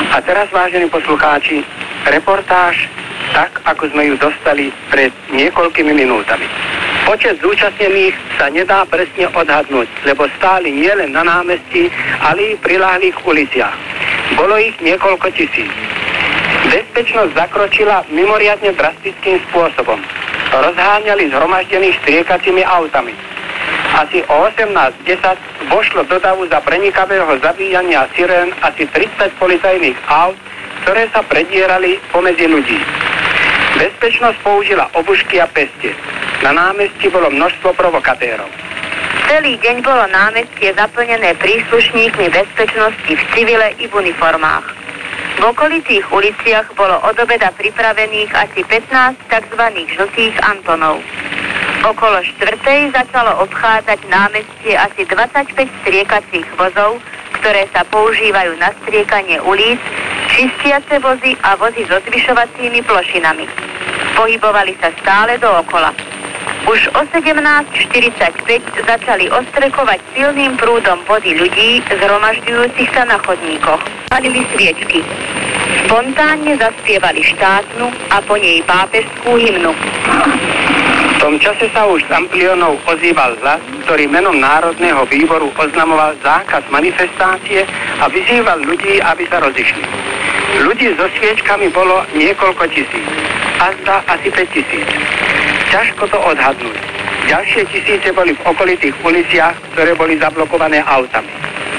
A teraz, vážení poslucháči, reportáž tak, ako sme ju dostali pred niekoľkými minútami. Počet zúčastnených sa nedá presne odhadnúť, lebo stáli nielen na námestí, ale i priláhlých uliciach. Bolo ich niekoľko tisíc. Bezpečnosť zakročila mimoriadne drastickým spôsobom. Rozháňali zhromaždených striekacími autami. Asi o 18:10 vošlo do davu za prenikavého zabíjania sirén asi 30 policajných aut, ktoré sa predierali pomedzi ľudí. Bezpečnosť použila obušky a peste. Na námestí bolo množstvo provokatérov. Celý deň bolo námestie zaplnené príslušníkmi bezpečnosti v civile i v uniformách. V okolitých uliciach bolo od obeda pripravených asi 15 tzv. Žltých Antonov. Okolo 4:00 začalo obchádzať námestie asi 25 striekacích vozov, ktoré sa používajú na striekanie ulic, čistiace vozy a vozy so zvyšovacími plošinami. Pohybovali sa stále dookola. Už o 17:45 začali ostrekovať silným prúdom vody ľudí, zhromažďujúcich sa na chodníkoch. Palili sviečky. Spontánne zaspievali štátnu a po nej pápežskú hymnu. V tom čase sa už z amplionov ozýval hlas, ktorý menom Národného výboru oznamoval zákaz manifestácie a vyzýval ľudí, aby sa rozišli. Ľudí so sviečkami bolo niekoľko tisíc, azda asi 5 000. Ťažko to odhadnúť. Ďalšie tisíce boli v okolitých uliciach, ktoré boli zablokované autami.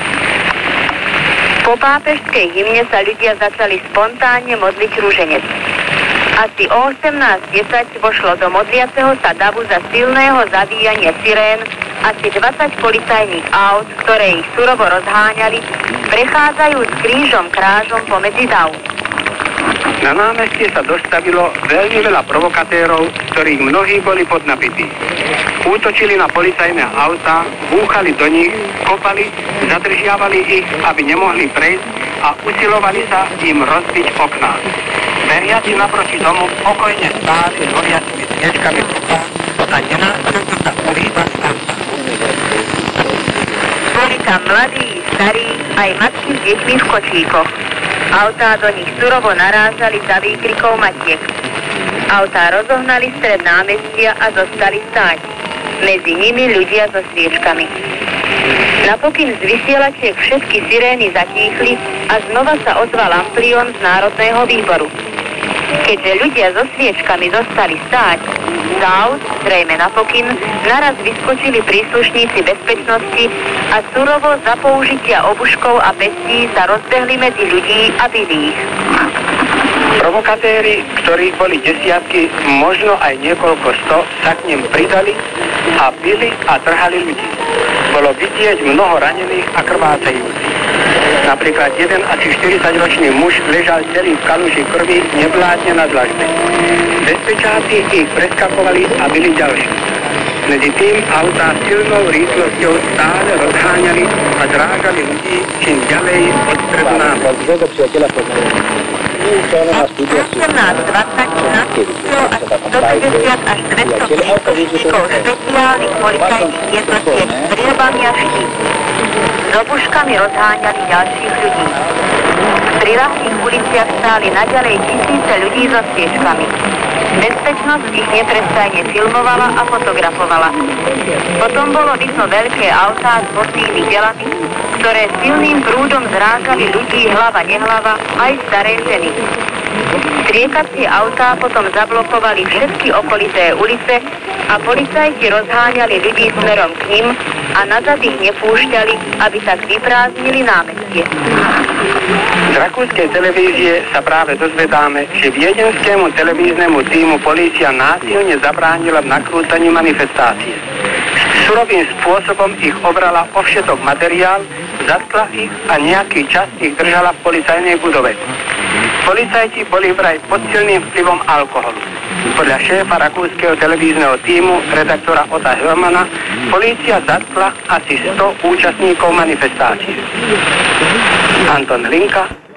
Po pápežskej hymne sa ľudia začali spontánne modliť ruženec. Asi o 18:10 vošlo do modliaceho sa davu za silného zabíjania sirén asi 20 policajných aut, ktoré ich surovo rozháňali, prechádzajúc krížom krážom pomedzi dav. Na námestie sa dostavilo veľmi veľa provokatérov, z ktorých mnohí boli podnapití. Útočili na policajné autá, búchali do nich, kopali, zadržiavali ich, aby nemohli prejsť a usilovali sa im rozbiť okná. Veriaci naproti domu pokojne stáli s horiacimi sviečkami v rukách a nenásilne sa pohýbali autá. Boli tam mladí, starí, aj matky s deťmi v kočíkoch. Autá do nich surovo narážali za výkrikov matiek. Autá rozohnali stred námestia a zostali stáť. Medzi nimi ľudia so sviečkami. Napokyn z vysielačiek všetky sirény zatíchli a znova sa ozval amplión z Národného výboru. Keďže ľudia so sviečkami zostali stáť, z aut, zrejme napokyn, naraz vyskočili príslušníci bezpečnosti a surovo za použitia obuškov a pestí sa rozbehli medzi ľudí a bili ich. Provokatéri, ktorých boli desiatky, možno aj niekoľko sto, sa k nim pridali a bili a trhali ľudí. Bolo vidieť mnoho ranených a krvácajúcich. Napríklad jeden asi 40-ročný muž ležal celý v kaluži krvi nevládne na dlažbe. Bezpečáci ich preskakovali a byli ďalší. Medzi tým autá silnou rýchlosťou stále rozháňali a drážali ľudí čím ďalej od stredu námestia. 18:20 nastúpilo až 150 až 200 príslušníkov špeciálnych policajných jednotiek s strieľbami a štítmi. S obuškami rozháňali ďalších ľudí. V priľahlých uliciach stáli naďalej tisíce ľudí so sviečkami. Bezpečnosť ich neprestajne filmovala a fotografovala. Potom bolo vidno veľké autá s vodnými delami, ktoré silným prúdom zrážali ľudí hlava nehlava, aj staré ženy. Striekacie autá potom zablokovali všetky okolité ulice a policajti rozháňali ľudí smerom k nim a nazad ich nepúšťali, aby tak vyprázdnili námestie. Z rakúskej televízie sa práve dozvedáme, že viedenskému televíznemu tímu polícia násilne zabránila v nakrútaní manifestácie. Surovým spôsobom ich obrala o všetok materiál, zatkla ich a nejaký čas ich držala v policajnej budove. Policajti boli vraj pod silným vplyvom alkoholu. Podľa šéfa rakúskeho televízneho tímu, redaktora Ota Hörmana, polícia zatkla asi 100 účastníkov manifestácie. Anton Hlinka,